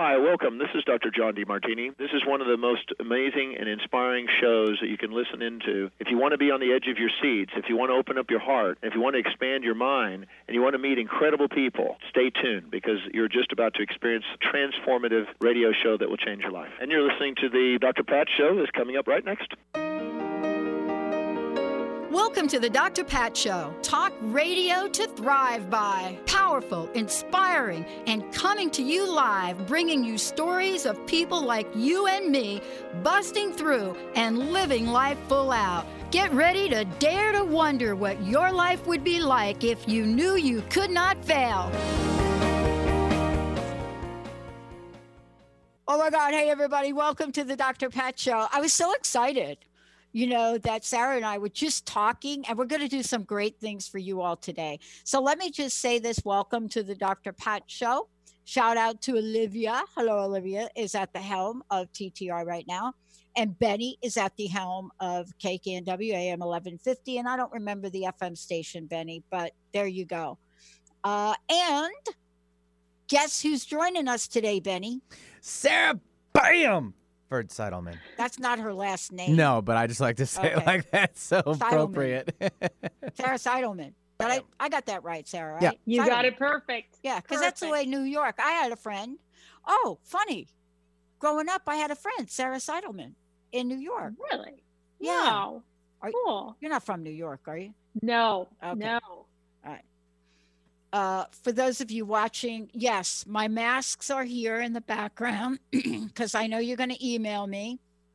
Hi, welcome. This is Dr. John DeMartini. This is one of the most amazing and inspiring shows that you can listen into. If you want to be on the edge of your seats, if you want to open up your heart, if you want to expand your mind, and you want to meet incredible people, stay tuned because you're just about to experience a transformative radio show that will change your life. And you're listening to the Dr. Pat Show that's coming up right next. Welcome to the Dr. Pat Show. Talk radio to thrive by. Powerful, inspiring, and coming to you live, bringing you stories of people like you and me busting through and living life full out. Get ready to dare to wonder what your life would be like if you knew you could not fail. Oh my God. Hey, everybody. Welcome to the Dr. Pat Show. I was so excited. You know, that Sarah and I were just talking, and we're going to do some great things for you all today. So let me just say this. Welcome to the Dr. Pat Show. Shout out to Olivia. Hello, Olivia is at the helm of TTR right now. And Benny is at the helm of KKNW AM 1150. And I don't remember the FM station, Benny, but there you go. And guess who's joining us today, Benny? Sarah Bam! Bird Seidelman. That's not her last name. No, but I just like to say it like that. So appropriate. Sarah Seidelman. But I got that right, Sarah, right? Yeah. You Seidelman. got it perfect. Yeah, because that's the way New York. I had a friend. Oh, funny. Growing up, I had a friend, Sarah Seidelman, in New York. Really? Yeah. Wow. Cool. You're not from New York, are you? No. Okay. No. All right. For those of you watching, yes, my masks are here in the background because I know you're going to email me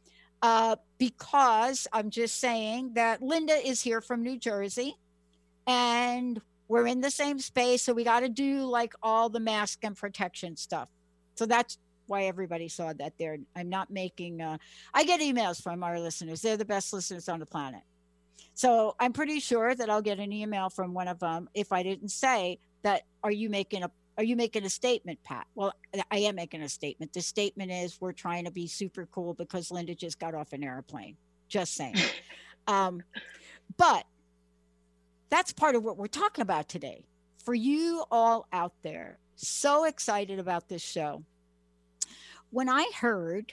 because I'm just saying that Linda is here from New Jersey and we're in the same space. So we got to do like all the mask and protection stuff. So that's why everybody saw that there. I'm not making, I get emails from our listeners. They're the best listeners on the planet. So I'm pretty sure that I'll get an email from one of them if I didn't say that, are you making a statement, Pat? Well, I am making a statement. The statement is we're trying to be super cool because Linda just got off an airplane. Just saying. But that's part of what we're talking about today. For you all out there, so excited about this show. When I heard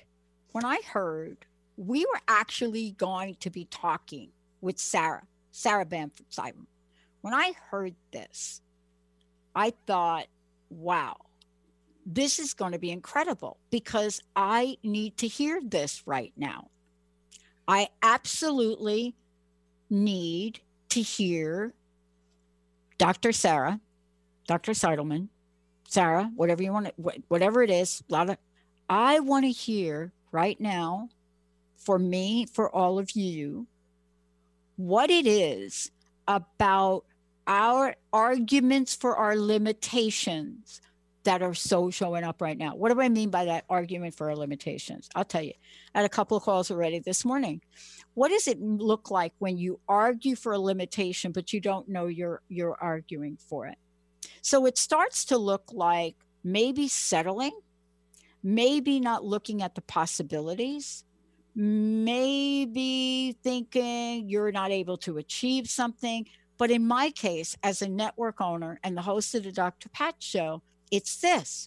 we were actually going to be talking with Sarah Bamford Simon. When I heard this, I thought, wow, this is going to be incredible because I need to hear this right now. I absolutely need to hear Dr. Seidelman, Sarah, whatever you want, whatever it is, I want to hear right now for me, for all of you, what it is about our arguments for our limitations that are so showing up right now. What do I mean by that argument for our limitations? I'll tell you. I had a couple of calls already this morning. What does it look like when you argue for a limitation, but you don't know you're arguing for it? So it starts to look like maybe settling, maybe not looking at the possibilities, maybe thinking you're not able to achieve something. But in my case, as a network owner and the host of the Dr. Pat Show, it's this.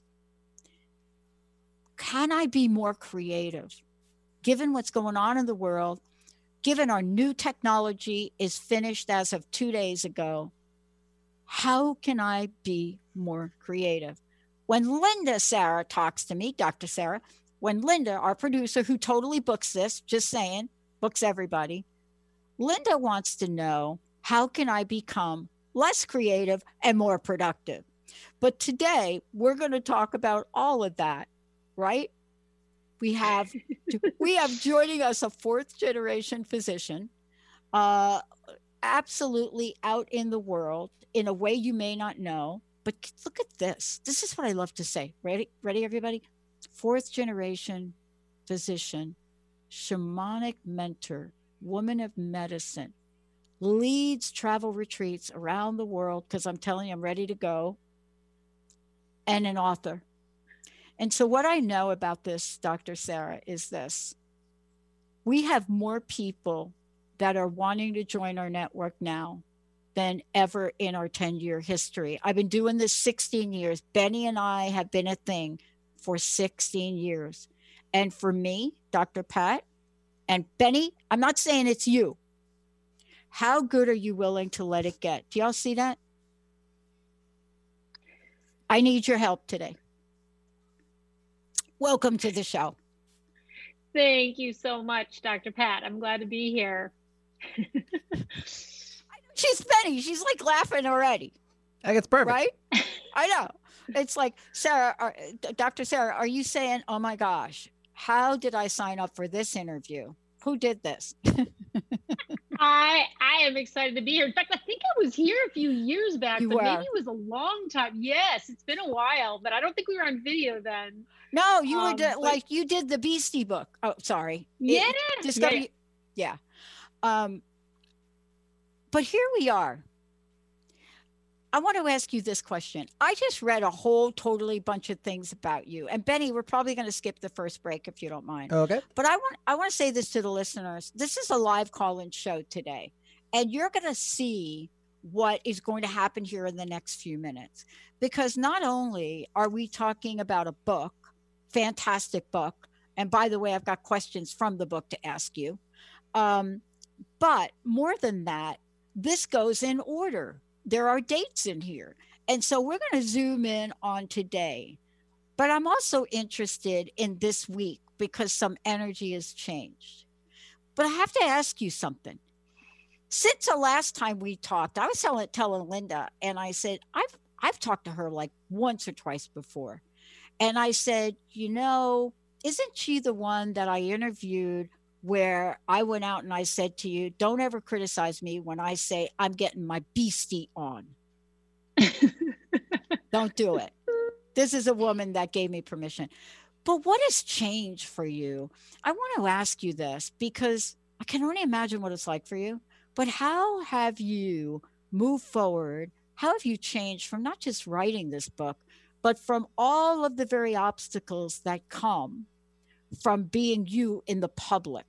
Can I be more creative? Given what's going on in the world, given our new technology is finished as of 2 days ago, how can I be more creative? When Linda Sarah talks to me, Dr. Sarah, when Linda, our producer who totally books this, just saying, books everybody, Linda wants to know, how can I become less creative and more productive? But today we're going to talk about all of that, right? We have joining us a 4th generation physician, absolutely out in the world in a way you may not know. But look at this. This is what I love to say. Ready, everybody? 4th generation physician, shamanic mentor, woman of medicine, leads travel retreats around the world because I'm telling you, I'm ready to go, and an author. And so what I know about this, Dr. Sarah, is this. We have more people that are wanting to join our network now than ever in our 10-year history. I've been doing this 16 years. Benny and I have been a thing for 16 years. And for me, Dr. Pat and Benny, I'm not saying it's you. How good are you willing to let it get? Do y'all see that? I need your help today. Welcome to the show. Thank you so much, Dr. Pat. I'm glad to be here. She's Benny. She's like laughing already. I think it's perfect. Right? I know. It's like, Sarah, Dr. Sarah, are you saying, oh my gosh, how did I sign up for this interview? Who did this? I am excited to be here. In fact, I think I was here a few years back, but maybe it was a long time. Yes, it's been a while, but I don't think we were on video then. No, you were like you did the Beastie book. Oh, sorry. Yeah. Discovery. Yeah. But here we are. I want to ask you this question. I just read a whole totally bunch of things about you. And Benny, we're probably going to skip the first break if you don't mind. Okay. But I want to say this to the listeners. This is a live call-in show today. And you're going to see what is going to happen here in the next few minutes. Because not only are we talking about a book, fantastic book, and by the way, I've got questions from the book to ask you. But more than that, this goes in order. There are dates in here. And so we're going to zoom in on today. But I'm also interested in this week because some energy has changed. But I have to ask you something. Since the last time we talked, I was telling Linda, and I said, I've talked to her like once or twice before. And I said, isn't she the one that I interviewed where I went out and I said to you, don't ever criticize me when I say I'm getting my beastie on. Don't do it. This is a woman that gave me permission. But what has changed for you? I want to ask you this because I can only imagine what it's like for you. But how have you moved forward? How have you changed from not just writing this book, but from all of the very obstacles that come from being you in the public?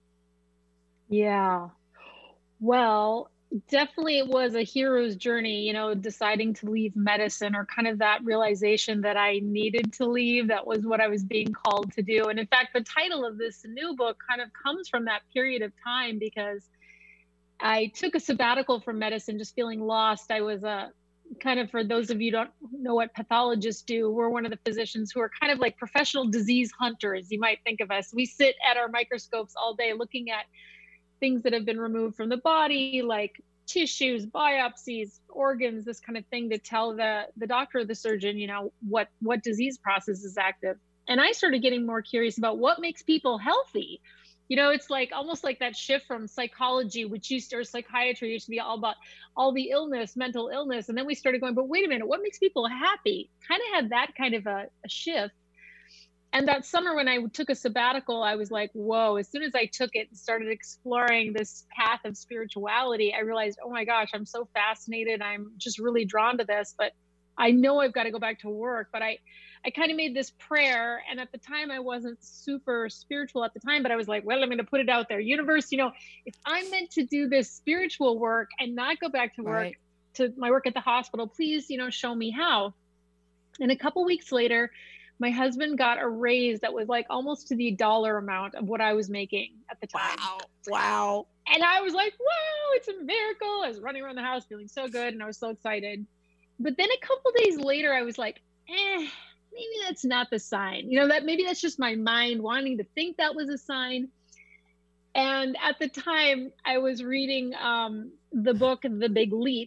Yeah. Well, definitely it was a hero's journey, deciding to leave medicine, or kind of that realization that I needed to leave. That was what I was being called to do. And in fact, the title of this new book kind of comes from that period of time, because I took a sabbatical from medicine, just feeling lost. I was kind of, for those of you who don't know what pathologists do, we're one of the physicians who are kind of like professional disease hunters. You might think of us. We sit at our microscopes all day looking at things that have been removed from the body, like tissues, biopsies, organs, this kind of thing, to tell the doctor or the surgeon, what disease process is active. And I started getting more curious about what makes people healthy. It's like almost like that shift from psychology, or psychiatry used to be all about all the illness, mental illness. And then we started going, but wait a minute, what makes people happy? Kind of had that kind of a shift. And that summer when I took a sabbatical, I was like, whoa, as soon as I took it and started exploring this path of spirituality, I realized, oh my gosh, I'm so fascinated. I'm just really drawn to this, but I know I've got to go back to work. But I kind of made this prayer. And at the time I wasn't super spiritual at the time, but I was like, well, I'm going to put it out there. Universe, if I'm meant to do this spiritual work and not go back to work, to my work at the hospital, please, show me how. And a couple weeks later, my husband got a raise that was like almost to the dollar amount of what I was making at the time. Wow. And I was like, wow, it's a miracle. I was running around the house feeling so good, and I was so excited. But then a couple days later, I was like, maybe that's not the sign. That maybe that's just my mind wanting to think that was a sign. And at the time, I was reading the book The Big Leap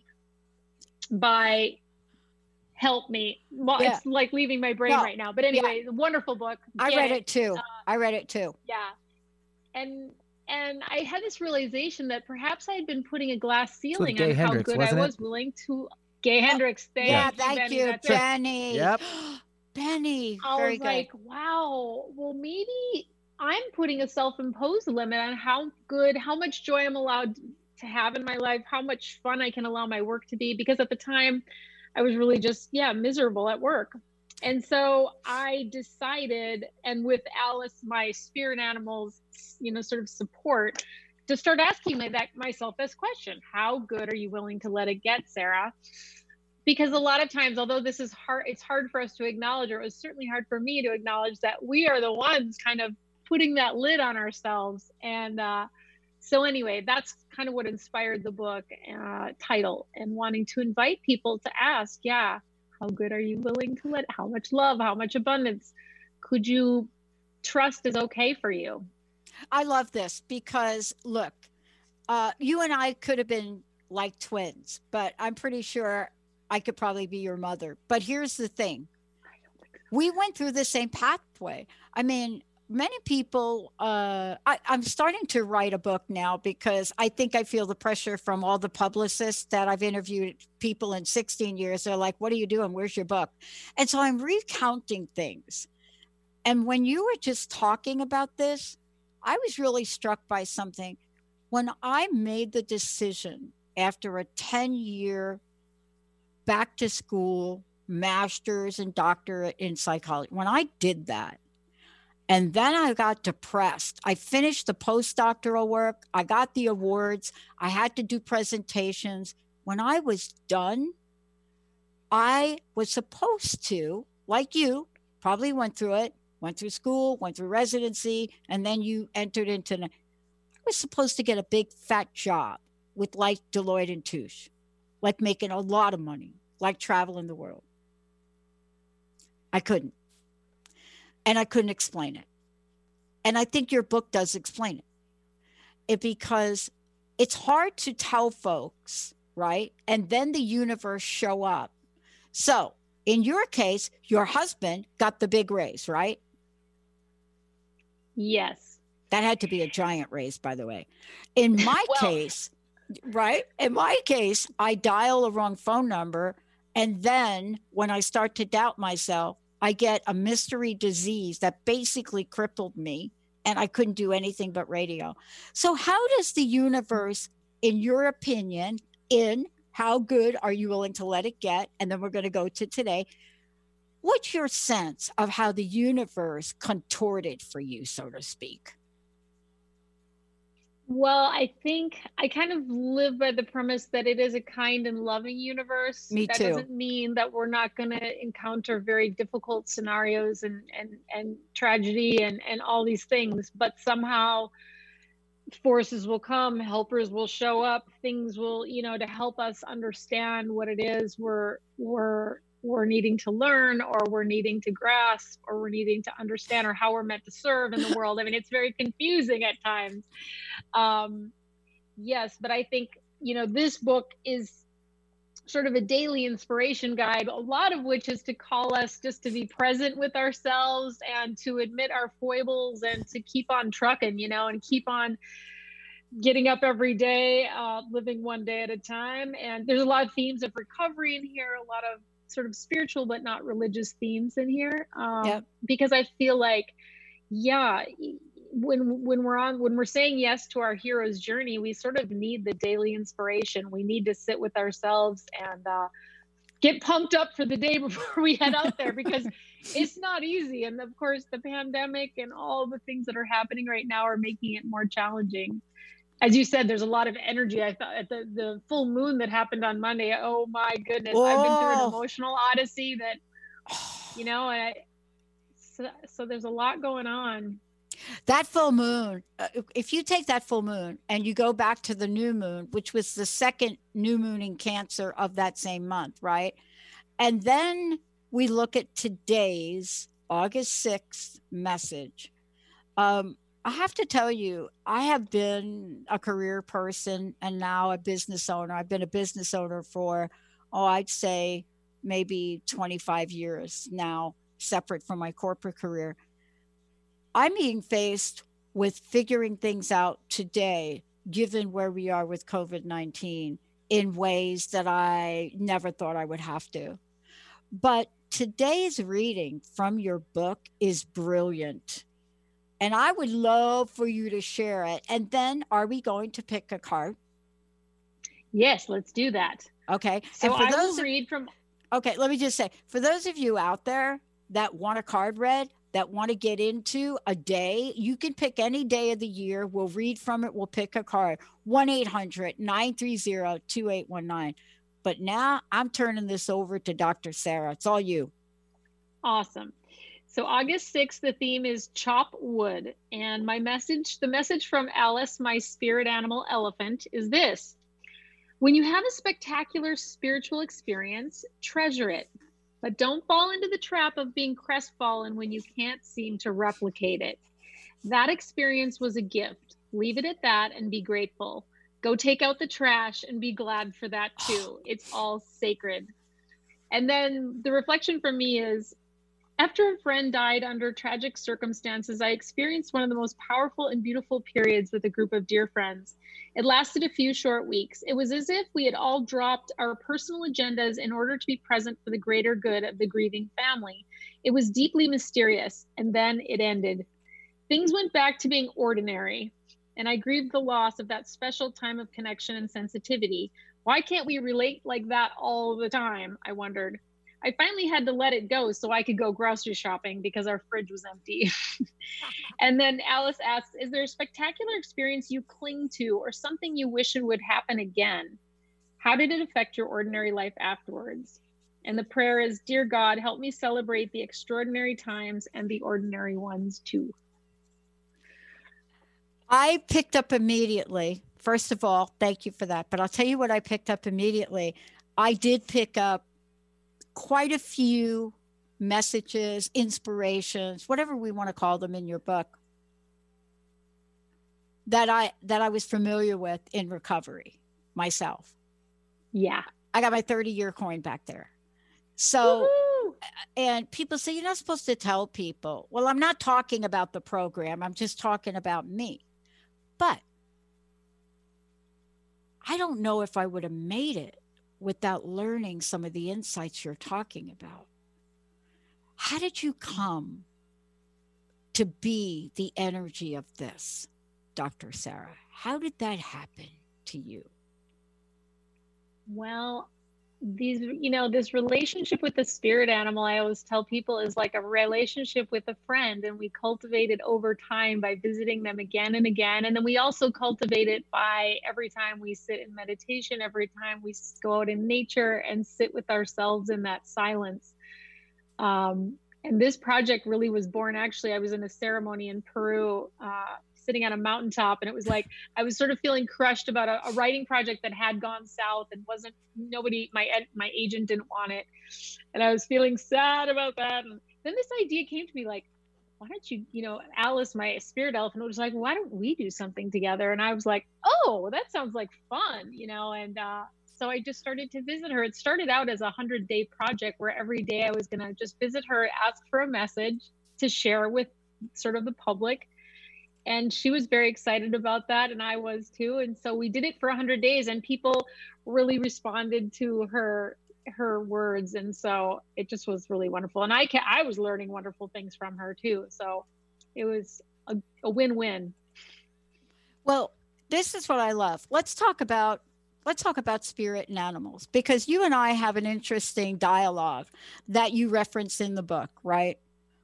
by, help me. Well, it's like leaving my brain right now. But anyway, it's a wonderful book. I read it too. Yeah. And I had this realization that perhaps I had been putting a glass ceiling on how good I was willing to. Gay Hendricks. Thank you, Benny. Yep. Benny. I was like, wow, well, maybe I'm putting a self-imposed limit on how much joy I'm allowed to have in my life, how much fun I can allow my work to be. Because at the time I was really just, miserable at work. And so I decided, and with Alice, my spirit animal's, sort of support, to start asking myself this question: how good are you willing to let it get, Sarah? because a lot of times, although this is hard, it's hard for us to acknowledge, or it was certainly hard for me to acknowledge, that we are the ones kind of putting that lid on ourselves. And so anyway, that's kind of what inspired the book title, and wanting to invite people to ask, yeah, how good are you willing to let, how much love, how much abundance could you trust is okay for you? I love this because look, you and I could have been like twins, but I'm pretty sure I could probably be your mother. But here's the thing. We went through the same pathway. I mean, many people, I'm starting to write a book now because I think I feel the pressure from all the publicists that I've interviewed people in 16 years. They're like, what are you doing? Where's your book? And so I'm recounting things. And when you were just talking about this, I was really struck by something. When I made the decision after a 10-year back to school, master's and doctorate in psychology, when I did that, and then I got depressed. I finished the postdoctoral work. I got the awards. I had to do presentations. When I was done, I was supposed to, like you, probably went through it, went through school, went through residency, and then you entered into, I was supposed to get a big fat job with like Deloitte and Touche, like making a lot of money, like traveling the world. I couldn't. And I couldn't explain it. And I think your book does explain it. Because it's hard to tell folks, right? And then the universe show up. So in your case, your husband got the big raise, right? Yes. That had to be a giant raise, by the way. In my case, right? In my case, I dial a wrong phone number. And then when I start to doubt myself, I get a mystery disease that basically crippled me, and I couldn't do anything but radio. So how does the universe, in your opinion, in how good are you willing to let it get? And then we're going to go to today. What's your sense of how the universe contorted for you, so to speak? Well, I think I kind of live by the premise that it is a kind and loving universe. Me that too. Doesn't mean that we're not going to encounter very difficult scenarios and tragedy and all these things, but somehow forces will come, helpers will show up, things will, to help us understand what it is we're needing to learn, or we're needing to grasp, or we're needing to understand, or how we're meant to serve in the world. I mean, it's very confusing at times. Yes, but I think, this book is sort of a daily inspiration guide, a lot of which is to call us just to be present with ourselves and to admit our foibles and to keep on trucking, and keep on getting up every day, living one day at a time. And there's a lot of themes of recovery in here, a lot of sort of spiritual but not religious themes in here, because I feel like, when we're saying yes to our hero's journey, we sort of need the daily inspiration. We need to sit with ourselves and get pumped up for the day before we head out there, because it's not easy. And of course, the pandemic and all the things that are happening right now are making it more challenging. As you said, there's a lot of energy. I thought at the full moon that happened on Monday, oh my goodness, I've been through an emotional odyssey that, so there's a lot going on. That full moon, if you take that full moon and you go back to the new moon, which was the second new moon in Cancer of that same month, right? And then we look at today's August 6th message. I have to tell you, I have been a career person and now a business owner. I've been a business owner for, I'd say maybe 25 years now, separate from my corporate career. I'm being faced with figuring things out today, given where we are with COVID-19, in ways that I never thought I would have to. But today's reading from your book is brilliant. And I would love for you to share it. And then are we going to pick a card? Yes, let's do that. Okay. So and for I those will read from... Okay, let me just say, for those of you out there that want a card read, that want to get into a day, you can pick any day of the year. We'll read from it. We'll pick a card. 1-800-930-2819. But now I'm turning this over to Dr. Sarah. It's all you. Awesome. So August 6th, the theme is chop wood. And the message from Alice, my spirit animal elephant, is this. When you have a spectacular spiritual experience, treasure it. But don't fall into the trap of being crestfallen when you can't seem to replicate it. That experience was a gift. Leave it at that and be grateful. Go take out the trash and be glad for that too. It's all sacred. And then the reflection for me is, after a friend died under tragic circumstances, I experienced one of the most powerful and beautiful periods with a group of dear friends. It lasted a few short weeks. It was as if we had all dropped our personal agendas in order to be present for the greater good of the grieving family. It was deeply mysterious, and then it ended. Things went back to being ordinary, and I grieved the loss of that special time of connection and sensitivity. Why can't we relate like that all the time? I wondered. I finally had to let it go so I could go grocery shopping because our fridge was empty. And then Alice asks, is there a spectacular experience you cling to or something you wish it would happen again? How did it affect your ordinary life afterwards? And the prayer is, dear God, help me celebrate the extraordinary times and the ordinary ones too. I picked up immediately. First of all, thank you for that. But I'll tell you what I picked up immediately. I did pick up quite a few messages, inspirations, whatever we want to call them in your book, that I was familiar with in recovery myself. Yeah. I got my 30-year coin back there. So, woo-hoo! And people say, you're not supposed to tell people. Well, I'm not talking about the program. I'm just talking about me. But I don't know if I would have made it without learning some of the insights you're talking about. How did you come to be the energy of this, Dr. Sarah? How did that happen to you? Well, this relationship with the spirit animal, I always tell people, is like a relationship with a friend, and we cultivate it over time by visiting them again and again. And then we also cultivate it by every time we sit in meditation, every time we go out in nature and sit with ourselves in that silence. And this project really was born, actually, I was in a ceremony in Peru, sitting on a mountaintop, and it was like I was sort of feeling crushed about a writing project that had gone south and my agent didn't want it, and I was feeling sad about that. And then this idea came to me, like, why don't you, Alice, my spirit elephant, was like, why don't we do something together? And I was like, oh, that sounds like fun, and so I just started to visit her. It started out as a 100-day project where every day I was going to just visit her, ask for a message to share with sort of the public. And she was very excited about that, and I was too. And so we did it for 100 days, and people really responded to her words, and so it just was really wonderful. And I was learning wonderful things from her too. So it was a win-win. Well, this is what I love. Let's talk about spirit and animals, because you and I have an interesting dialogue that you reference in the book, right?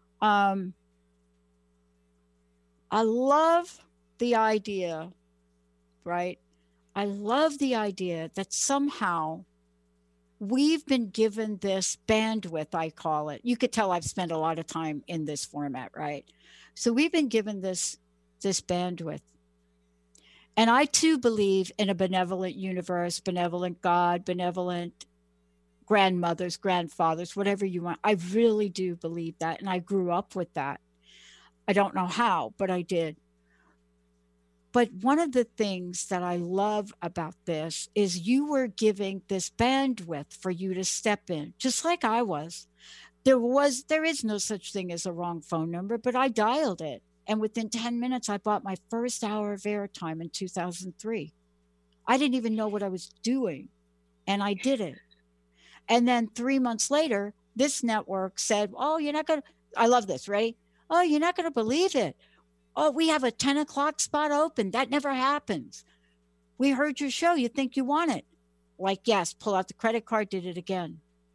I love the idea, right? I love the idea that somehow we've been given this bandwidth, I call it. You could tell I've spent a lot of time in this format, right? So we've been given this bandwidth. And I too believe in a benevolent universe, benevolent God, benevolent grandmothers, grandfathers, whatever you want. I really do believe that. And I grew up with that. I don't know how, but I did. But one of the things that I love about this is you were giving this bandwidth for you to step in, just like I was. There is no such thing as a wrong phone number, but I dialed it. And within 10 minutes, I bought my first hour of airtime in 2003. I didn't even know what I was doing, and I did it. And then 3 months later, this network said, oh, you're not going to, I love this, right? Oh, you're not going to believe it. Oh, we have a 10 o'clock spot open. That never happens. We heard your show. You think you want it? Like, yes, pull out the credit card, did it again.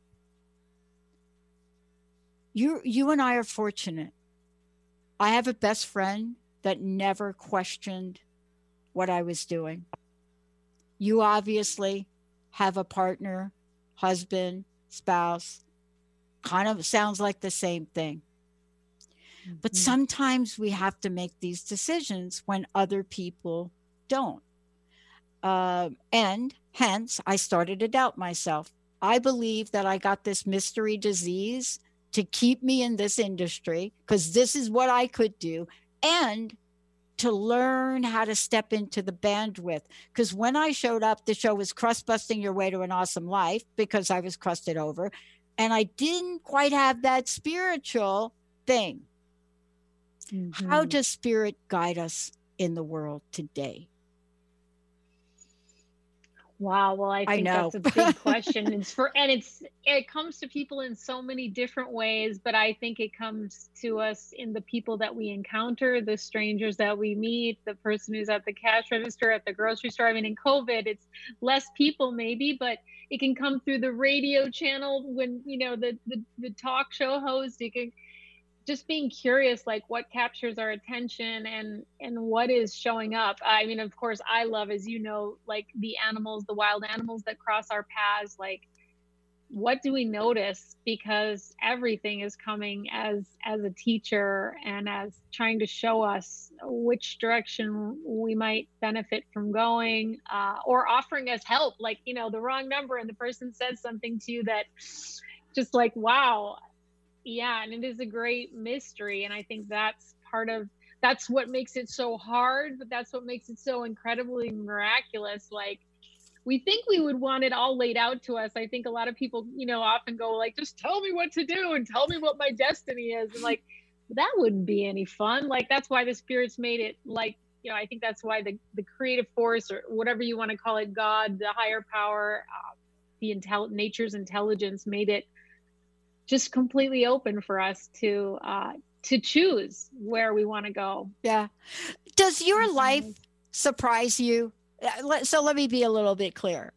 You and I are fortunate. I have a best friend that never questioned what I was doing. You obviously have a partner, husband, spouse, kind of sounds like the same thing. But sometimes we have to make these decisions when other people don't. And hence, I started to doubt myself. I believe that I got this mystery disease to keep me in this industry because this is what I could do, and to learn how to step into the bandwidth. Because when I showed up, the show was Crust Busting Your Way to an Awesome Life, because I was crusted over, and I didn't quite have that spiritual thing. How does spirit guide us in the world today? Wow. Well, I think that's a big question. It comes to people in so many different ways, but I think it comes to us in the people that we encounter, the strangers that we meet, the person who's at the cash register at the grocery store. I mean, in COVID, it's less people maybe, but it can come through the radio channel when, the talk show host. You can just being curious, like what captures our attention and what is showing up. I mean, of course, I love, as you know, like the animals, the wild animals that cross our paths. Like, what do we notice? Because everything is coming as a teacher and as trying to show us which direction we might benefit from going, or offering us help, like, the wrong number and the person says something to you that just like, wow. Yeah, and it is a great mystery. And I think that's what makes it so hard, but that's what makes it so incredibly miraculous. Like, we think we would want it all laid out to us. I think a lot of people, often go like, just tell me what to do and tell me what my destiny is. And like, that wouldn't be any fun. Like, that's why the spirits made it, like, I think that's why the creative force, or whatever you want to call it, God, the higher power, nature's intelligence, made it just completely open for us to choose where we want to go. Yeah. Does your life surprise you? So let me be a little bit clear.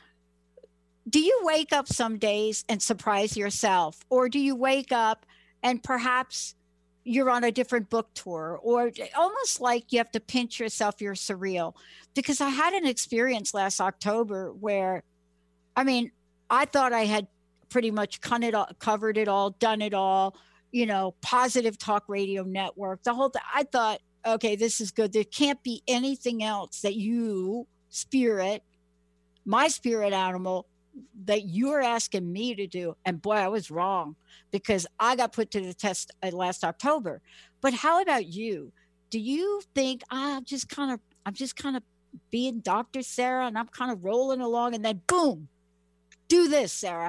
Do you wake up some days and surprise yourself? Or do you wake up and perhaps you're on a different book tour, or almost like you have to pinch yourself, you're surreal? Because I had an experience last October where, I mean, I thought I had pretty much covered it all, done it all, Positive Talk Radio Network, the whole thing. I thought, okay, this is good. There can't be anything else that you, spirit, my spirit animal, that you're asking me to do. And boy, I was wrong, because I got put to the test last October. But how about you? Do you think I'm just kind of being Dr. Sarah, and I'm kind of rolling along, and then boom, do this, Sarah?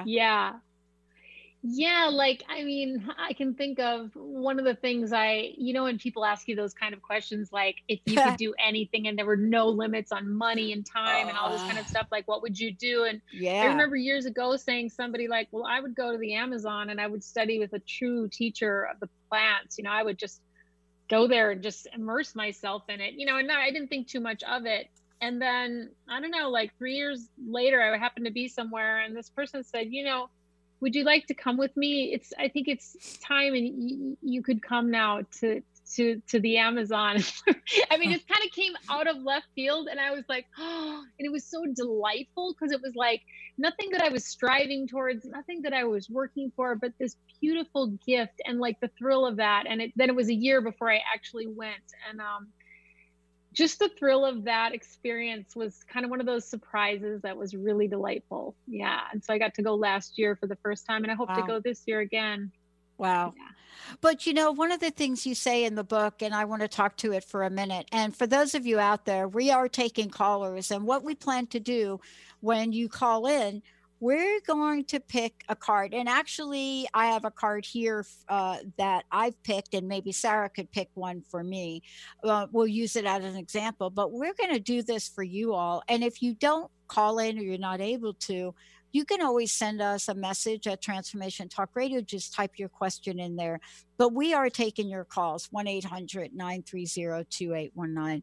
Yeah, like, I mean, I can think of one of the things when people ask you those kind of questions, like if you could do anything and there were no limits on money and time and all this kind of stuff, like what would you do? And I remember years ago saying somebody like, well, I would go to the Amazon and I would study with a true teacher of the plants. I would just go there and just immerse myself in it, and I didn't think too much of it. And then, I don't know, like 3 years later, I happened to be somewhere and this person said, would you like to come with me? I think it's time, and you could come now to the Amazon. I mean, it kind of came out of left field, and I was like, oh, and it was so delightful, because it was like nothing that I was striving towards, nothing that I was working for, but this beautiful gift and like the thrill of that. And then it was a year before I actually went, and just the thrill of that experience was kind of one of those surprises that was really delightful. Yeah. And so I got to go last year for the first time, and I hope to go this year again. Wow. Yeah. But one of the things you say in the book, and I want to talk to it for a minute. And for those of you out there, we are taking callers, and what we plan to do when you call in, we're going to pick a card. And actually, I have a card here that I've picked, and maybe Sarah could pick one for me. We'll use it as an example, but we're going to do this for you all. And if you don't call in or you're not able to, you can always send us a message at Transformation Talk Radio. Just type your question in there. But we are taking your calls, 1-800-930-2819.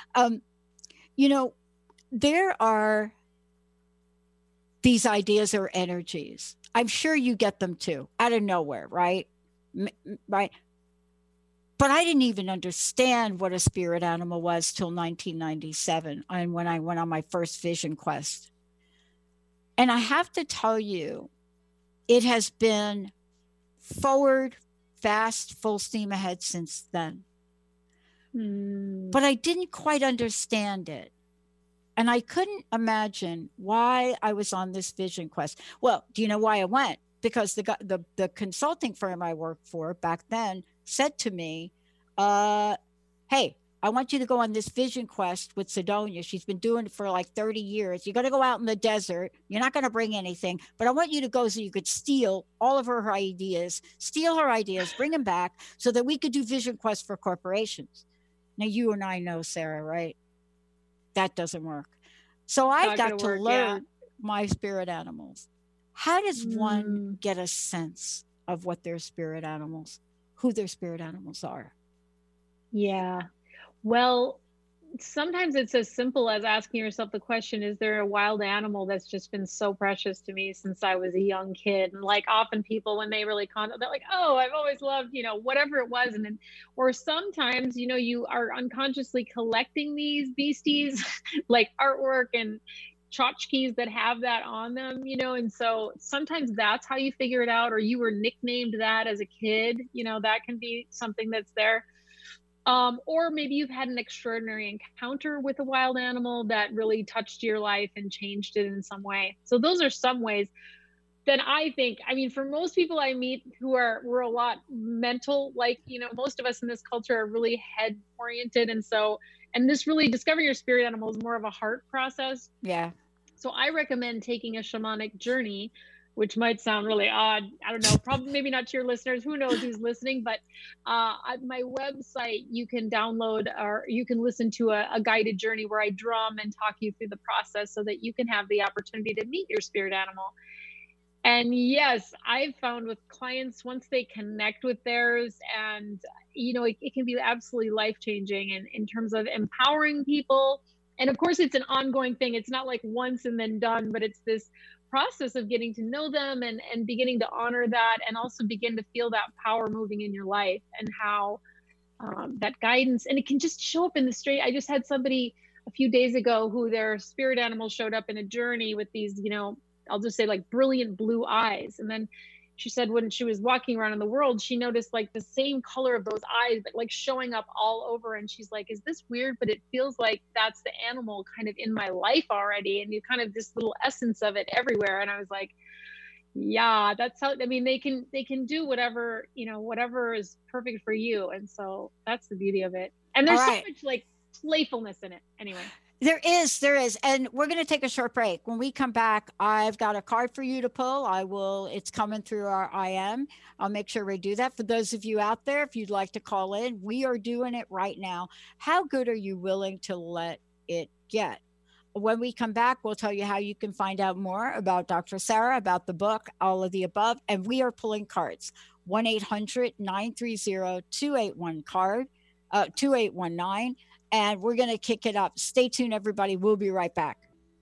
There are these ideas or energies. I'm sure you get them too, out of nowhere, right? Right. But I didn't even understand what a spirit animal was till 1997, and when I went on my first vision quest. And I have to tell you, it has been forward, fast, full steam ahead since then. But I didn't quite understand it. And I couldn't imagine why I was on this vision quest. Well, do you know why I went? Because the consulting firm I worked for back then said to me, hey, I want you to go on this vision quest with Sidonia. She's been doing it for like 30 years. You got to go out in the desert. You're not going to bring anything, but I want you to go so you could steal all of her ideas, bring them back so that we could do vision quests for corporations. Now, you and I know, Sarah, right? That doesn't work. So I got to learn my spirit animals. How does one get a sense of what their spirit animals, who their spirit animals are? Yeah. Well, sometimes it's as simple as asking yourself the question, is there a wild animal that's just been so precious to me since I was a young kid? And like often people, when they really they're like, oh, I've always loved, whatever it was. And then, or sometimes, you are unconsciously collecting these beasties like artwork and tchotchkes that have that on them, and so sometimes that's how you figure it out, or you were nicknamed that as a kid, that can be something that's there. Or maybe you've had an extraordinary encounter with a wild animal that really touched your life and changed it in some way. So those are some ways. Then I think, for most people I meet we're a lot mental, like, most of us in this culture are really head oriented. And this really discovering your spirit animal is more of a heart process. Yeah. So I recommend taking a shamanic journey, which might sound really odd. I don't know, probably maybe not to your listeners. Who knows who's listening? But at my website, you can download or you can listen to a guided journey where I drum and talk you through the process so that you can have the opportunity to meet your spirit animal. And yes, I've found with clients, once they connect with theirs, and it can be absolutely life-changing and in terms of empowering people. And of course, it's an ongoing thing. It's not like once and then done, but it's this process of getting to know them and beginning to honor that, and also begin to feel that power moving in your life, and how that guidance, and it can just show up in the straight. I just had somebody a few days ago who their spirit animal showed up in a journey with these, I'll just say like brilliant blue eyes. And then she said when she was walking around in the world, she noticed like the same color of those eyes, but like showing up all over. And she's like, is this weird? But it feels like that's the animal kind of in my life already. And you kind of this little essence of it everywhere. And I was like, yeah, that's how, they can do whatever, whatever is perfect for you. And so that's the beauty of it. And there's so much like playfulness in it anyway. There is. And we're going to take a short break. When we come back, I've got a card for you to pull. It's coming through our IM. I'll make sure we do that. For those of you out there, if you'd like to call in, we are doing it right now. How good are you willing to let it get? When we come back, we'll tell you how you can find out more about Dr. Sarah, about the book, all of the above. And we are pulling cards. 1-800-930-281-CARD, 2819. And we're going to kick it up. Stay tuned, everybody. We'll be right back.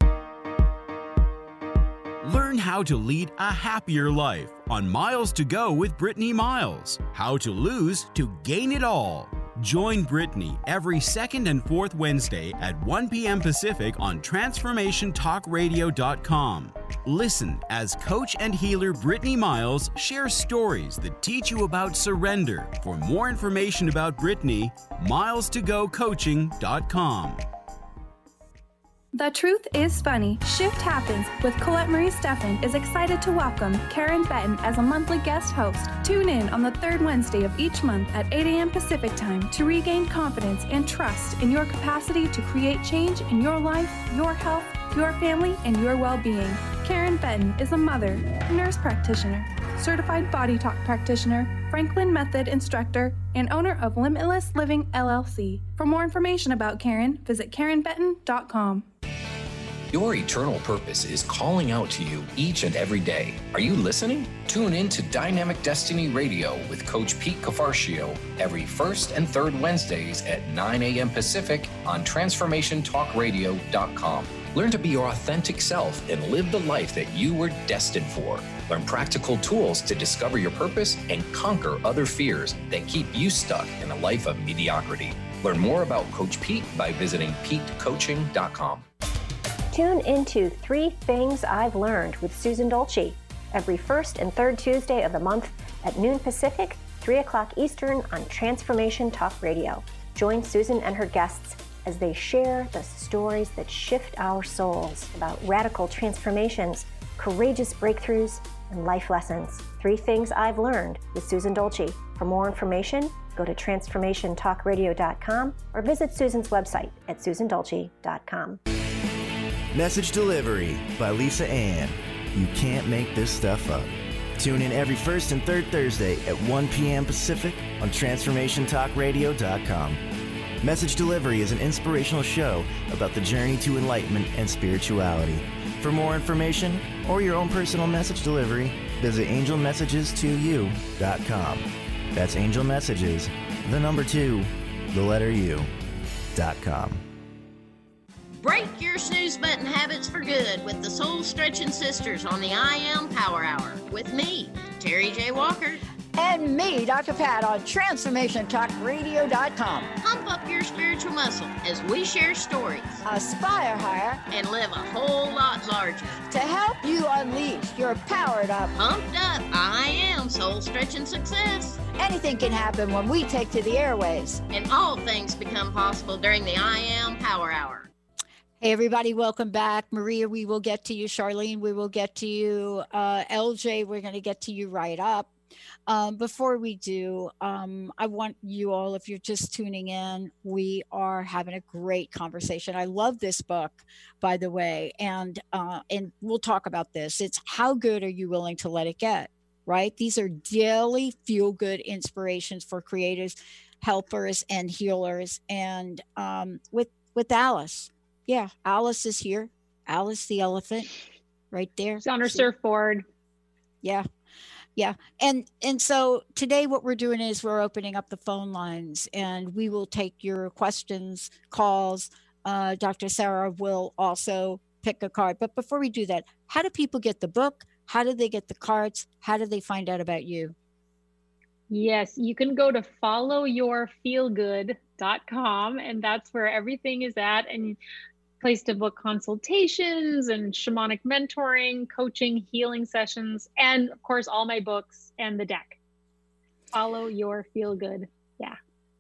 Learn how to lead a happier life on Miles to Go with Brittany Miles. How to lose to gain it all. Join Brittany every second and fourth Wednesday at 1 p.m. Pacific on TransformationTalkRadio.com. Listen as coach and healer Brittany Miles shares stories that teach you about surrender. For more information about Brittany, milestogocoaching.com. The Truth is Funny. Shift Happens with Colette Marie Steffen is excited to welcome Karen Benton as a monthly guest host. Tune in on the third Wednesday of each month at 8 a.m. Pacific Time to regain confidence and trust in your capacity to create change in your life, your health, your family, and your well-being. Karen Benton is a mother, nurse practitioner, certified body talk practitioner, Franklin Method instructor, and owner of Limitless Living LLC. For more information about Karen, visit KarenBenton.com. Your eternal purpose is calling out to you each and every day. Are you listening? Tune in to Dynamic Destiny Radio with Coach Pete Cafarcio every first and third Wednesdays at 9 a.m. Pacific on TransformationTalkRadio.com. Learn to be your authentic self and live the life that you were destined for. Learn practical tools to discover your purpose and conquer other fears that keep you stuck in a life of mediocrity. Learn more about Coach Pete by visiting PeteCoaching.com. Tune into 3 Things I've Learned with Susan Dolce every first and third Tuesday of the month at noon Pacific, 3 o'clock Eastern on Transformation Talk Radio. Join Susan and her guests as they share the stories that shift our souls about radical transformations, courageous breakthroughs, and life lessons. 3 Things I've Learned with Susan Dolce. For more information, go to transformationtalkradio.com or visit Susan's website at susandolce.com. Message Delivery by Lisa Ann. You can't make this stuff up. Tune in every first and third Thursday at 1 p.m. Pacific on transformationtalkradio.com. Message Delivery is an inspirational show about the journey to enlightenment and spirituality. For more information or your own personal message delivery, visit angelmessages2u.com. That's Angel Messages, the number 2, the letter U.com. Break your snooze button habits for good with the Soul Stretching Sisters on the I Am Power Hour with me, Terry J. Walker. And me, Dr. Pat, on TransformationTalkRadio.com. Pump up your spiritual muscle as we share stories, aspire higher, and live a whole lot larger. To help you unleash your powered up, pumped up, I Am Soul Stretching Success. Anything can happen when we take to the airways. And all things become possible during the I Am Power Hour. Hey, everybody, welcome back. Maria, we will get to you. Charlene, we will get to you. LJ, we're going to get to you right up. Before we do, I want you all, if you're just tuning in, we are having a great conversation. I love this book, by the way, and we'll talk about this. It's How Good Are You Willing to Let It Get, right? These are daily feel-good inspirations for creators, helpers, and healers. And with Alice. Yeah, Alice is here. Alice the elephant right there. She's on her surfboard. Yeah. Yeah. And so today what we're doing is we're opening up the phone lines and we will take your questions, calls. Dr. Sarah will also pick a card. But before we do that, how do people get the book? How do they get the cards? How do they find out about you? Yes, you can go to followyourfeelgood.com and that's where everything is at. And place to book consultations and shamanic mentoring, coaching, healing sessions, and of course, all my books and the deck. Follow your feel good. Yeah.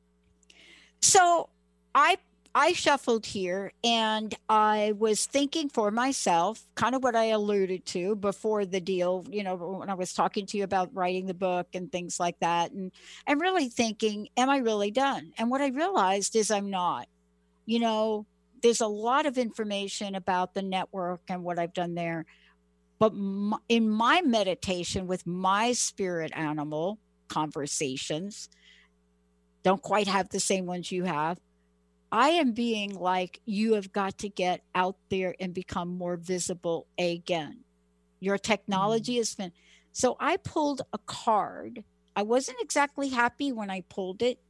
So I shuffled here and I was thinking for myself, kind of what I alluded to before the deal, you know, when I was talking to you about writing the book and things like that. And I'm really thinking, am I really done? And what I realized is I'm not. You know, there's a lot of information about the network and what I've done there. But in my meditation with my spirit animal conversations, don't quite have the same ones you have. I am being like, you have got to get out there and become more visible again. Your technology has been. So I pulled a card. I wasn't exactly happy when I pulled it.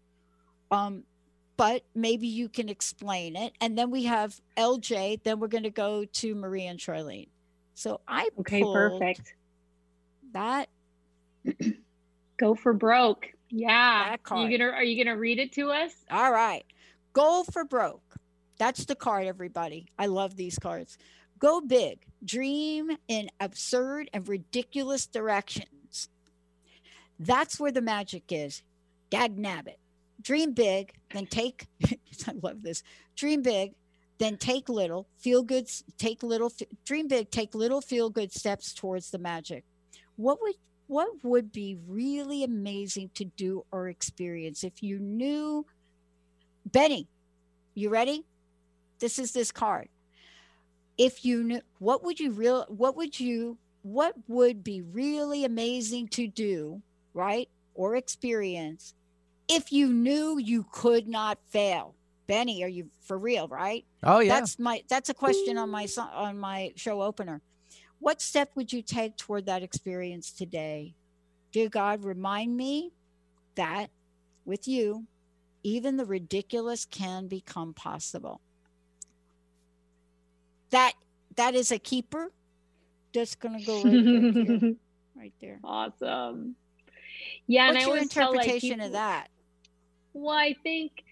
But maybe you can explain it. And then we have LJ, then we're going to go to Maria and Charlene. So I pulled perfect. That. Go for broke. Yeah. That card. Are you gonna read it to us? All right. Go for broke. That's the card, everybody. I love these cards. Go big. Dream in absurd and ridiculous directions. That's where the magic is. Dag nabbit. Dream big, then take, I love this. Dream big, then take little, feel good, dream big, take little feel good steps towards the magic. What would be really amazing to do or experience if you knew, Benny, you ready? This is this card. If you knew, what would be really amazing to do, right? Or experience if you knew you could not fail? Benny, are you for real, right? Oh yeah. That's a question on my show opener. What step would you take toward that experience today? Dear God, remind me that with you, even the ridiculous can become possible. That is a keeper. Just gonna go right there. Right there. Awesome. Yeah. What's your interpretation of that? Well, I think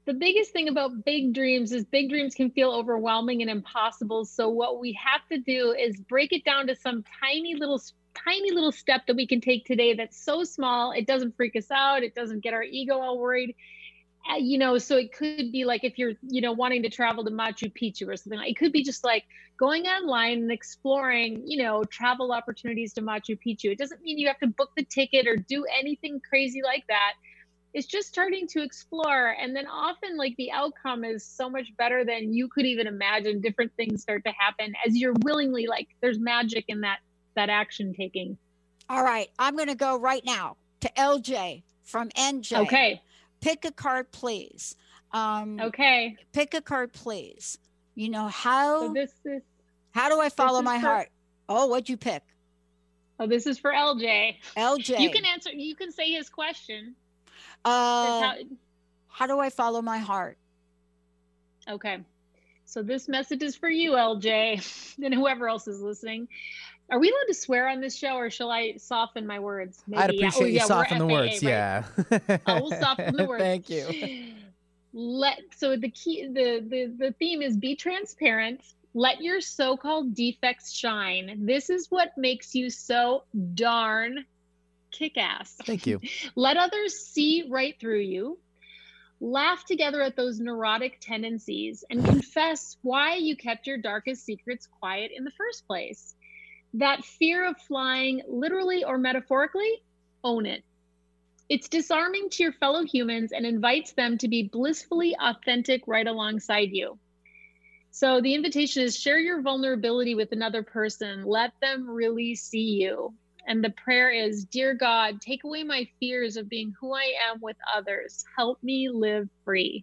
The biggest thing about big dreams is big dreams can feel overwhelming and impossible. So what we have to do is break it down to some tiny little step that we can take today that's so small it doesn't freak us out, it doesn't get our ego all worried. So it could be like if you're wanting to travel to Machu Picchu or something, it could be just like going online and exploring travel opportunities to Machu Picchu. It doesn't mean you have to book the ticket or do anything crazy like that. It's just starting to explore, and then often like the outcome is so much better than you could even imagine. Different things start to happen as you're willingly, like there's magic in that action taking. All right, I'm going to go right now to LJ from NJ. Okay. Pick a card, please. Okay. Pick a card, please. How? So how do I follow my heart? Oh, what'd you pick? Oh, this is for LJ. LJ. You can answer. You can say his question. How do I follow my heart? Okay. So this message is for you, LJ, and whoever else is listening. Are we allowed to swear on this show, or shall I soften my words? Maybe. I'd appreciate you soften the FAA, words. right? Yeah. Oh, we'll soften the words. Thank you. So the key, the theme is be transparent. Let your so-called defects shine. This is what makes you so darn kick-ass. Thank you. Let others see right through you. Laugh together at those neurotic tendencies and confess why you kept your darkest secrets quiet in the first place. That fear of flying, literally or metaphorically, own it. It's disarming to your fellow humans and invites them to be blissfully authentic right alongside you. So the invitation is share your vulnerability with another person. Let them really see you. And the prayer is, dear God, take away my fears of being who I am with others. Help me live free.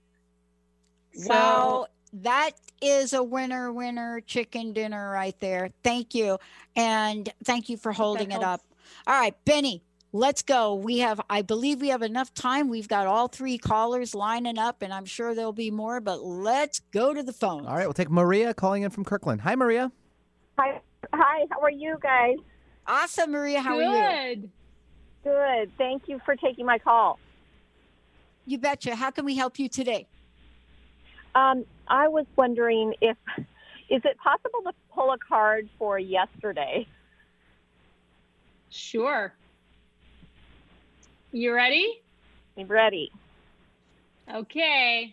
Wow, that is a winner chicken dinner right there. Thank you. And thank you for holding it up. All right, Benny, let's go. I believe we have enough time. We've got all three callers lining up, and I'm sure there'll be more, but let's go to the phone. All right, we'll take Maria calling in from Kirkland. Hi, Maria. Hi, how are you guys? Awesome, Maria. How are you? Good. Thank you for taking my call. You betcha. How can we help you today? I was wondering is it possible to pull a card for yesterday? Sure. You ready? I'm ready. Okay.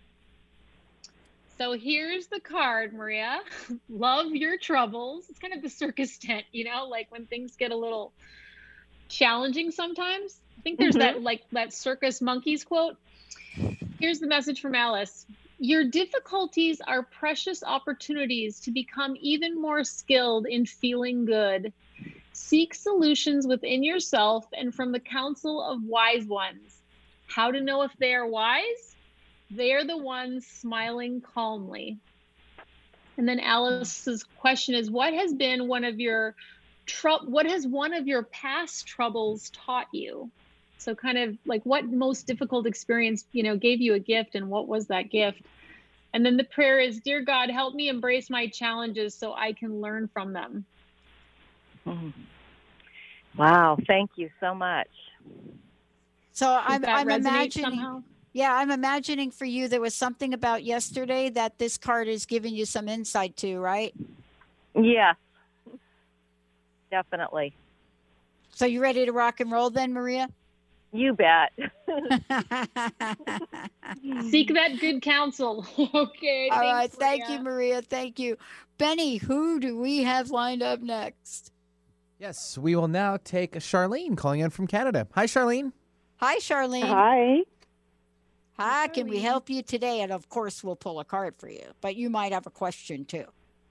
So here's the card, Maria. Love your troubles. It's kind of the circus tent, like when things get a little challenging sometimes. I think there's that circus monkeys quote. Here's the message from Alice. Your difficulties are precious opportunities to become even more skilled in feeling good. Seek solutions within yourself and from the counsel of wise ones. How to know if they are wise? They are the ones smiling calmly. And then Alice's question is, what has one of your past troubles taught you? So kind of like what most difficult experience, gave you a gift, and what was that gift? And then the prayer is, dear God, help me embrace my challenges so I can learn from them. Wow. Thank you so much. So I'm imagining somehow? Yeah, I'm imagining for you there was something about yesterday that this card is giving you some insight to, right? Yes, definitely. So you ready to rock and roll then, Maria? You bet. Seek that good counsel. Okay. All right. Thank you, Maria. Thank you. Benny, who do we have lined up next? Yes, we will now take Charlene calling in from Canada. Hi, Charlene. Hi, Charlene. Hi. How can we help you today? And of course, we'll pull a card for you, but you might have a question too.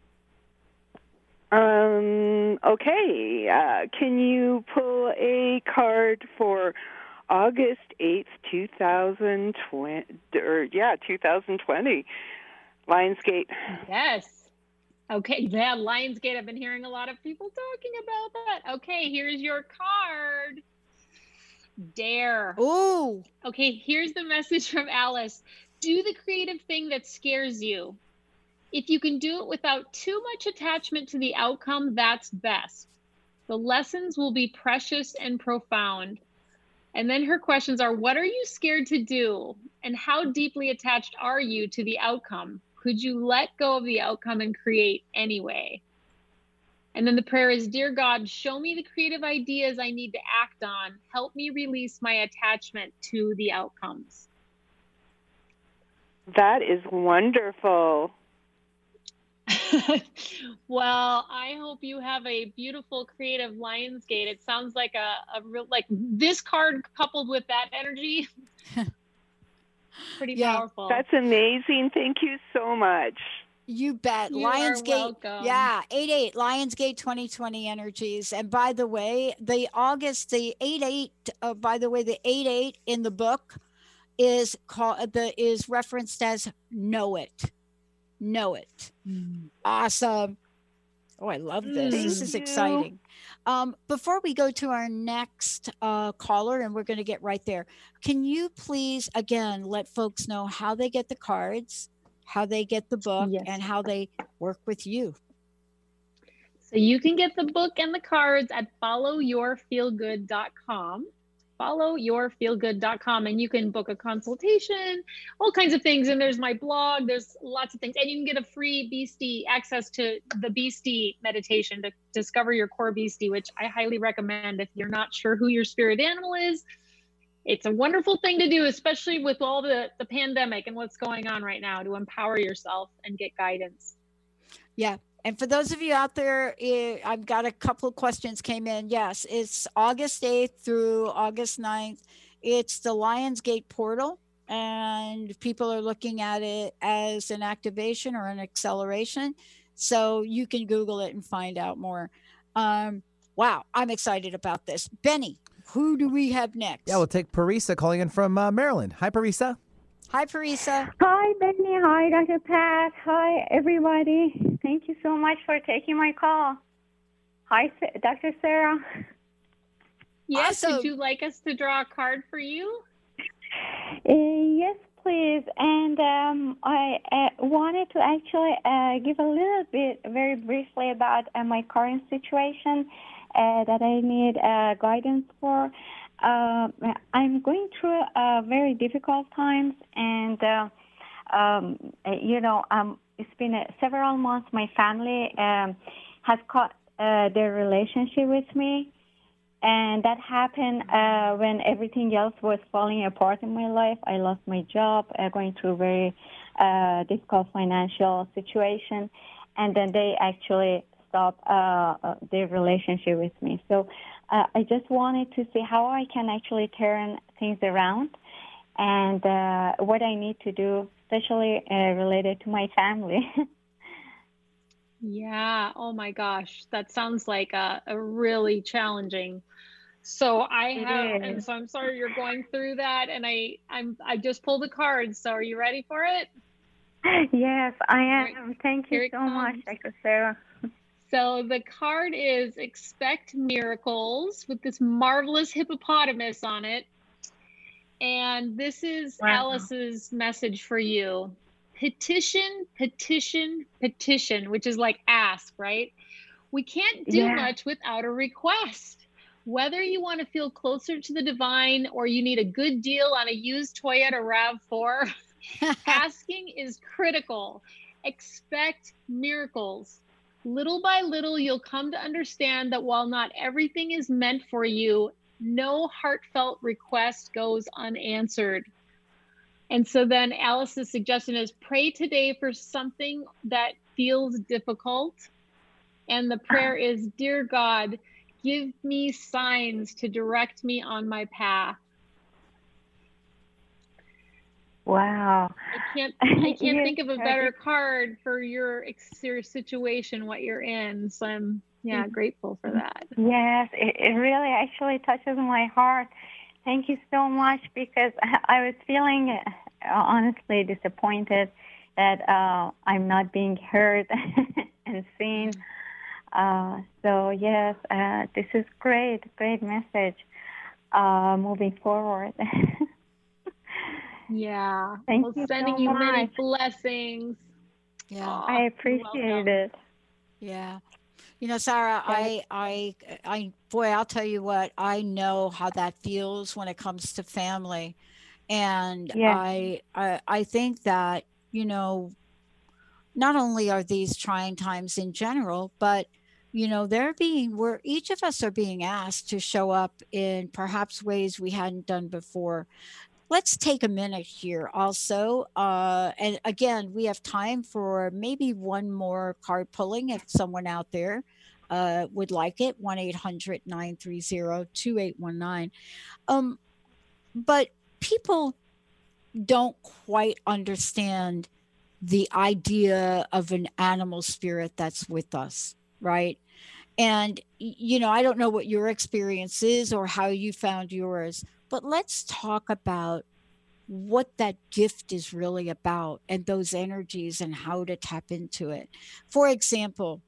Okay. Can you pull a card for August 8th, 2020? 2020. Lionsgate. Yes. Okay. Yeah, Lionsgate. I've been hearing a lot of people talking about that. Okay, here's your card. Dare. Ooh. Okay, here's the message from Alice. Do the creative thing that scares you. If you can do it without too much attachment to the outcome, that's best. The lessons will be precious and profound. And then her questions are, what are you scared to do? And how deeply attached are you to the outcome? Could you let go of the outcome and create anyway? And then the prayer is, Dear God, show me the creative ideas I need to act on. Help me release my attachment to the outcomes. That is wonderful. Well, I hope you have a beautiful creative Lionsgate. It sounds like a real, like this card coupled with that energy. Pretty powerful. That's amazing. Thank you so much. You bet. You Lionsgate. are welcome. Yeah, 8/8 Lionsgate 2020 energies. And by the way, the 8/8. By the way, the 8/8 in the book is referenced as know it. Know it. Awesome. Oh, I love this. This is exciting. Before we go to our next caller, and we're going to get right there, can you please, again, let folks know how they get the cards, how they get the book, and how they work with you? So you can get the book and the cards at followyourfeelgood.com. Followyourfeelgood.com, and you can book a consultation, all kinds of things. And there's my blog, there's lots of things. And you can get a free Beastie access to the Beastie meditation to discover your core Beastie, which I highly recommend if you're not sure who your spirit animal is. It's a wonderful thing to do, especially with all the pandemic and what's going on right now, to empower yourself and get guidance. Yeah. And for those of you out there, I've got a couple of questions came in. Yes, it's August 8th through August 9th. It's the Lionsgate portal, and people are looking at it as an activation or an acceleration. So you can Google it and find out more. Wow, I'm excited about this. Benny, who do we have next? Yeah, we'll take Parisa calling in from Maryland. Hi, Parisa. Hi, Parisa. Hi, Benny. Hi, Dr. Pat. Hi, everybody. Thank you so much for taking my call. Hi, Dr. Sarah. Yes, would you like us to draw a card for you? Yes, please. And I wanted to actually give a little bit, very briefly, about my current situation that I need guidance for. I'm going through very difficult times, and it's been several months. My family has cut their relationship with me, and that happened when everything else was falling apart in my life. I lost my job, going through a very difficult financial situation, and then they actually stopped their relationship with me. So I just wanted to see how I can actually turn things around, and what I need to do, especially related to my family. Yeah. Oh my gosh. That sounds like a really challenging. So and so I'm sorry you're going through that, and I just pulled the cards. So are you ready for it? Yes, I am. Thank you so much, Dr. Sarah. So the card is Expect Miracles with this marvelous hippopotamus on it. And this is Alice's message for you. Petition, petition, petition, which is like ask, right? We can't do much without a request. Whether you want to feel closer to the divine or you need a good deal on a used Toyota RAV4, asking is critical. Expect miracles. Little by little, you'll come to understand that while not everything is meant for you, no heartfelt request goes unanswered. And so then Alice's suggestion is pray today for something that feels difficult. And the prayer is, Dear God, give me signs to direct me on my path. Wow. I can't think of a better card for your situation, what you're in. So I'm grateful for that. Yes, it really actually touches my heart. Thank you so much, because I was feeling honestly disappointed that I'm not being heard and seen. So yes, this is great message moving forward. Yeah. Thank you sending so you many much. blessings. Yeah. I appreciate it. Yeah. You know, Sarah, boy, I'll tell you what, I know how that feels when it comes to family. And Yeah. I think that, not only are these trying times in general, but we're each of us are being asked to show up in perhaps ways we hadn't done before. Let's take a minute here also. And again, we have time for maybe one more card pulling if someone out there would like it. 1-800-930-2819. But people don't quite understand the idea of an animal spirit that's with us, right? And, I don't know what your experience is or how you found yours, but let's talk about what that gift is really about and those energies and how to tap into it. For example,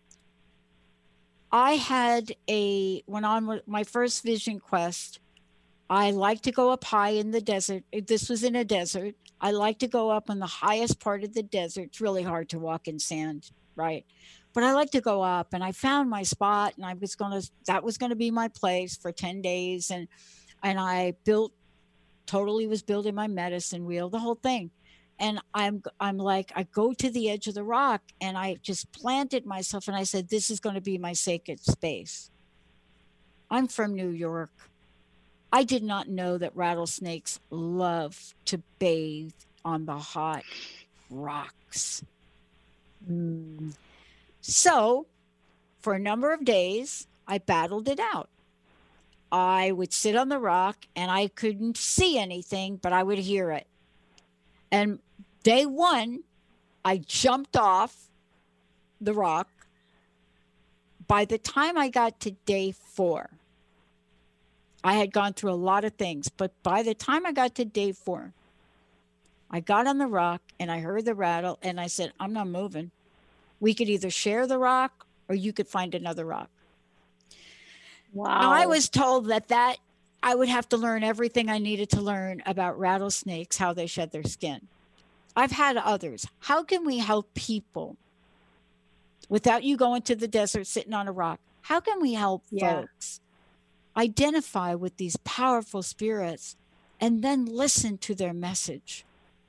when on my first vision quest, I like to go up high in the desert. This was in a desert. I like to go up on the highest part of the desert. It's really hard to walk in sand, right? But I like to go up, and I found my spot, and that was gonna be my place for 10 days. And I was building my medicine wheel, the whole thing. And I'm like, I go to the edge of the rock, and I just planted myself, and I said, this is going to be my sacred space. I'm from New York. I did not know that rattlesnakes love to bathe on the hot rocks. So for a number of days, I battled it out. I would sit on the rock, and I couldn't see anything, but I would hear it. And day one, I jumped off the rock. By the time I got to day 4, I had gone through a lot of things, but by the time I got to day 4, I got on the rock and I heard the rattle, and I said, I'm not moving. We could either share the rock or you could find another rock. Wow. Now, I was told that I would have to learn everything I needed to learn about rattlesnakes, how they shed their skin. I've had others. How can we help people without you going to the desert sitting on a rock? How can we help folks identify with these powerful spirits and then listen to their message?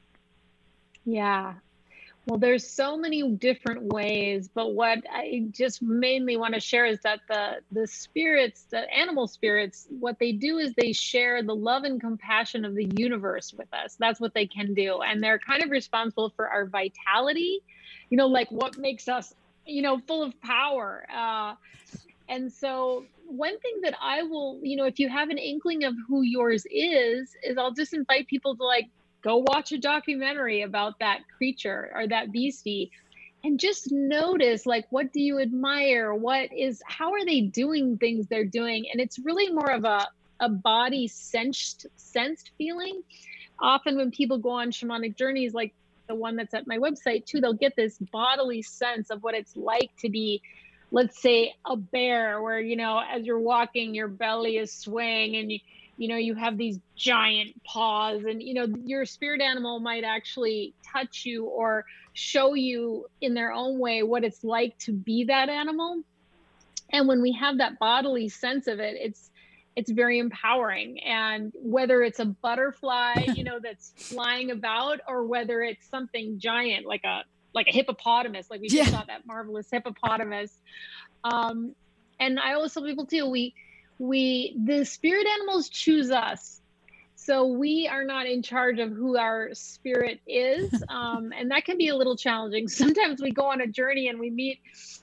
Yeah. Well, there's so many different ways, but what I just mainly want to share is that the spirits, the animal spirits, what they do is they share the love and compassion of the universe with us. That's what they can do. And they're kind of responsible for our vitality, like what makes us, full of power. And so one thing that I will, if you have an inkling of who yours is I'll just invite people to go watch a documentary about that creature or that beastie and just notice, what do you admire? How are they doing things they're doing? And it's really more of a body sensed feeling. Often when people go on shamanic journeys, like the one that's at my website too, they'll get this bodily sense of what it's like to be, let's say, a bear, where, as you're walking, your belly is swaying and you have these giant paws, and, your spirit animal might actually touch you or show you in their own way what it's like to be that animal. And when we have that bodily sense of it, it's very empowering. And whether it's a butterfly, that's flying about, or whether it's something giant, like a hippopotamus, like we just saw that marvelous hippopotamus. And I always tell people too, the spirit animals choose us. So we are not in charge of who our spirit is. And that can be a little challenging. Sometimes we go on a journey and we meet,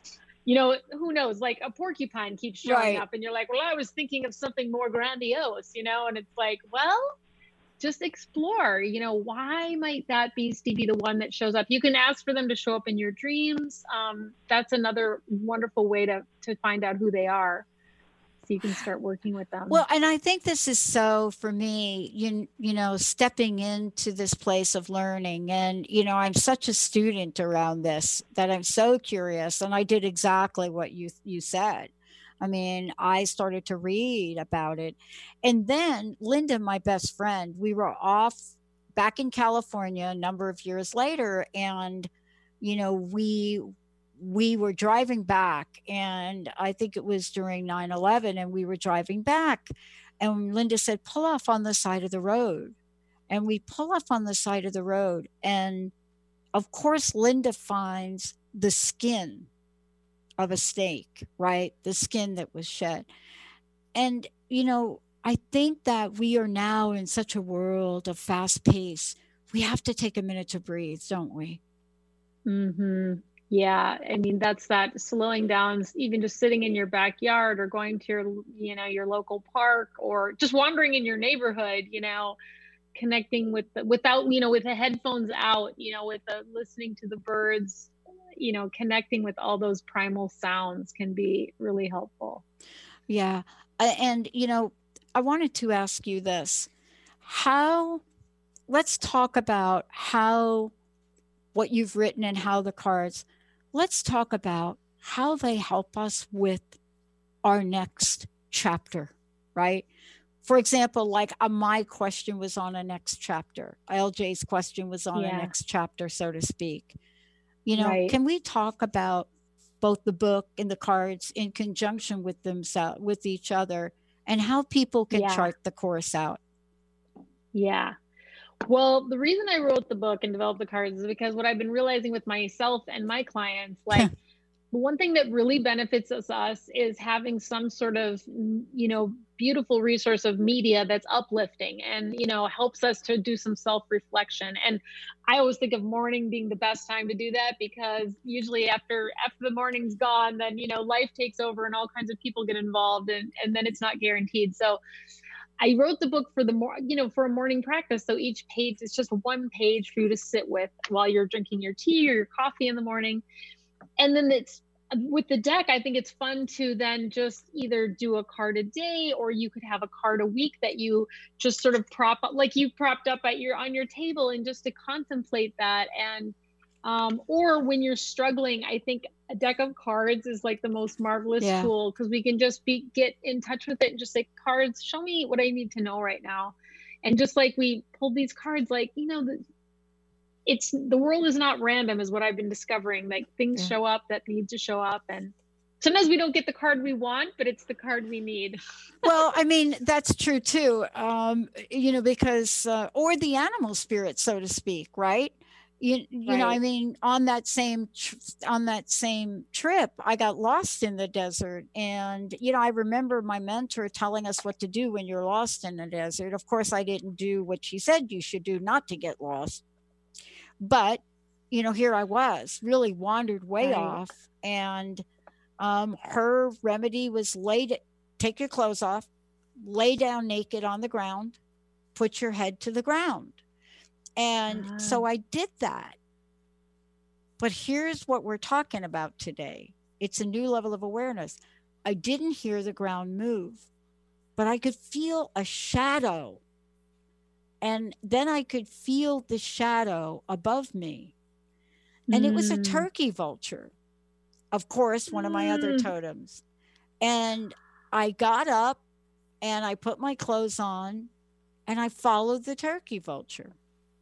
who knows, like a porcupine keeps showing up and you're like, well, I was thinking of something more grandiose, and it's like, well, just explore, why might that beastie be the one that shows up? You can ask for them to show up in your dreams. That's another wonderful way to find out who they are. So you can start working with them. Well, and I think this is so, for me, stepping into this place of learning, and, I'm such a student around this that I'm so curious, and I did exactly what you said. I mean, I started to read about it. And then Linda, my best friend, we were off back in California a number of years later. And, we were driving back, and I think it was during 9/11, and we were driving back. And Linda said, pull off on the side of the road. And we pull off on the side of the road. And of course, Linda finds the skin of a snake, right? The skin that was shed. And, you know, I think that we are now in such a world of fast pace. We have to take a minute to breathe, don't we? Mm-hmm. Yeah. I mean, that's that slowing down, even just sitting in your backyard or going to your, you know, your local park or just wandering in your neighborhood, you know, connecting with without, you know, with the headphones out, you know, with the listening to the birds, you know, connecting with all those primal sounds can be really helpful. Yeah. And, you know, I wanted to ask you this. Let's talk about what you've written and how the cards, let's talk about how they help us with our next chapter, right? For example, like my question was on a next chapter. LJ's question was on a next chapter, so to speak. You know, Can we talk about both the book and the cards in conjunction with themselves, with each other, and how people can chart the course out? Yeah. Well, the reason I wrote the book and developed the cards is because what I've been realizing with myself and my clients, like the one thing that really benefits us is having some sort of, you know, beautiful resource of media that's uplifting and, you know, helps us to do some self-reflection. And I always think of morning being the best time to do that, because usually after the morning's gone, then, you know, life takes over and all kinds of people get involved, and then it's not guaranteed. So I wrote the book for for a morning practice. So each page is just one page for you to sit with while you're drinking your tea or your coffee in the morning. And then it's with the deck, I think it's fun to then just either do a card a day, or you could have a card a week that you just sort of prop up, like you propped up on your table, and just to contemplate that. And or when you're struggling, I think a deck of cards is like the most marvelous tool, because we can just get in touch with it and just say, cards, show me what I need to know right now. And just like we pulled these cards, like, you know, the world is not random, is what I've been discovering. Like things show up that need to show up, and sometimes we don't get the card we want, but it's the card we need. Well, I mean, that's true too. You know, because or the animal spirit, so to speak, right? You know, I mean, on that same trip, I got lost in the desert. And, you know, I remember my mentor telling us what to do when you're lost in the desert. Of course, I didn't do what she said you should do not to get lost. But, you know, here I was, really wandered way off. And her remedy was take your clothes off, lay down naked on the ground, put your head to the ground. And so I did that. But here's what we're talking about today. It's a new level of awareness. I didn't hear the ground move, but I could feel a shadow. And then I could feel the shadow above me. And it was a turkey vulture. Of course, one of my other totems. And I got up and I put my clothes on and I followed the turkey vulture.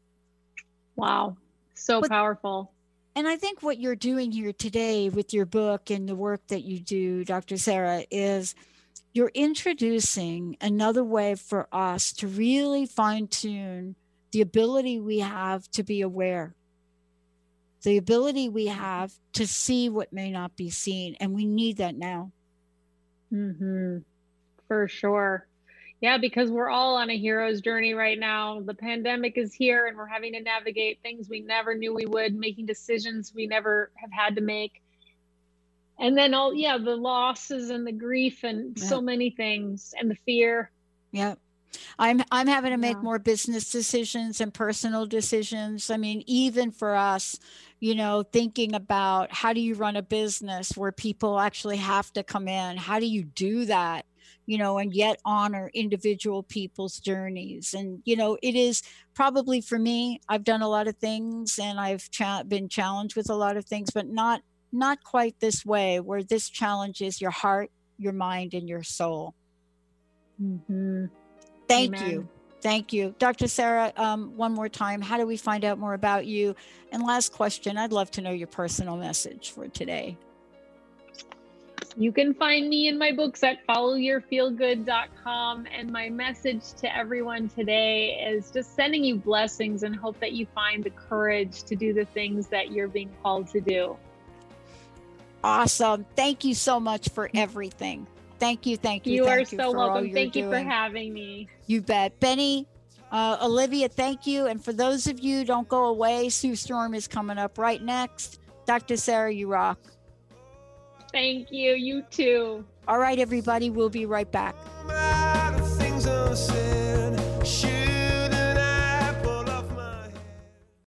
Wow. So powerful. And I think what you're doing here today with your book and the work that you do, Dr. Sarah, is you're introducing another way for us to really fine-tune the ability we have to be aware, the ability we have to see what may not be seen. And we need that now. Mm-hmm. For sure. Yeah, because we're all on a hero's journey right now. The pandemic is here and we're having to navigate things we never knew we would, making decisions we never have had to make. And then the losses and the grief and so many things, and the fear. Yeah. I'm having to make more business decisions and personal decisions. I mean, even for us, you know, thinking about how do you run a business where people actually have to come in? How do you do that? You know, and yet honor individual people's journeys. And, you know, it is probably for me, I've done a lot of things and I've been challenged with a lot of things, but not quite this way, where this challenges your heart, your mind, and your soul. Mm-hmm. Thank you. Thank you. Dr. Sarah, one more time, how do we find out more about you? And last question, I'd love to know your personal message for today. You can find me in my books at followyourfeelgood.com. And my message to everyone today is just sending you blessings and hope that you find the courage to do the things that you're being called to do. Awesome. Thank you so much for everything. Thank you. You are so welcome. Thank you for having me. You bet. Benny, Olivia, thank you. And for those of you, don't go away. Sue Storm is coming up right next. Dr. Sarah, you rock. Thank you. You too. All right, everybody. We'll be right back. Things are said.